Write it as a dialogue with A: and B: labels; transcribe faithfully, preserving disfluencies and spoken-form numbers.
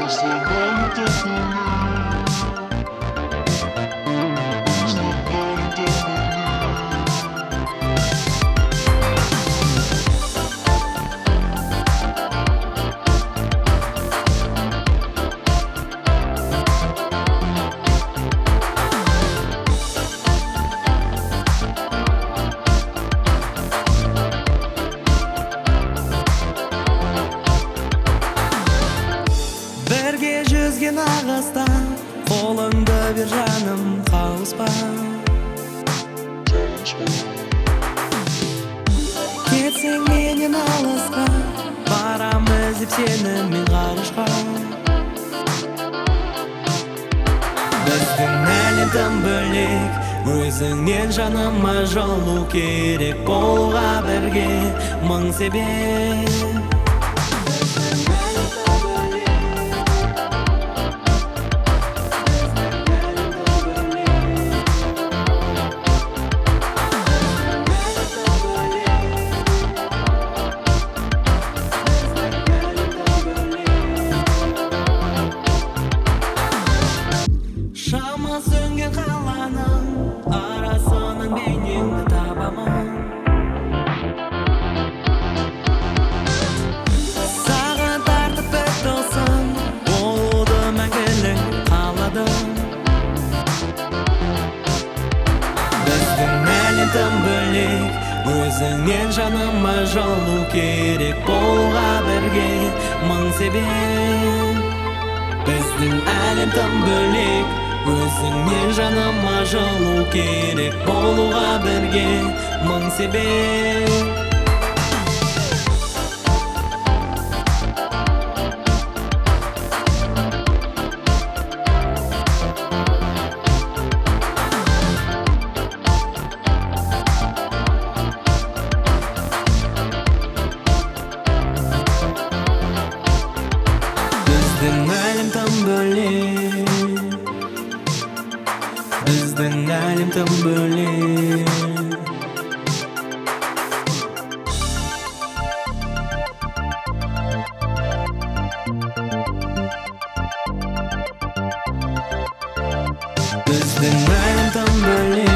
A: Бірге жүзген ағаста қолыңды бер жаным, қалыспа. Кетсең менен алысқа, барам іздеп сені мен ғарышқа. Біздің әлем тым бөлек, өзіңнен жаныма жолу керек. Болуға бірге мың себеп. Шама сөнген қаланың арасының бейнеңді табамын. Саған тартып бір тылсым, болуды мәңгілік қаладым. Біздің әлем тым бөлек, өзіңнен жаныма жолу керек. Болуға бірге мың себеп. Біздің әлем тым бөлек, өзіңнен жаныма жолу керек. Болуға бірге мың себеп. Біздің әлем тым бөлек, біздің әлем тым бөлек. Біздің әлем тым бөлек.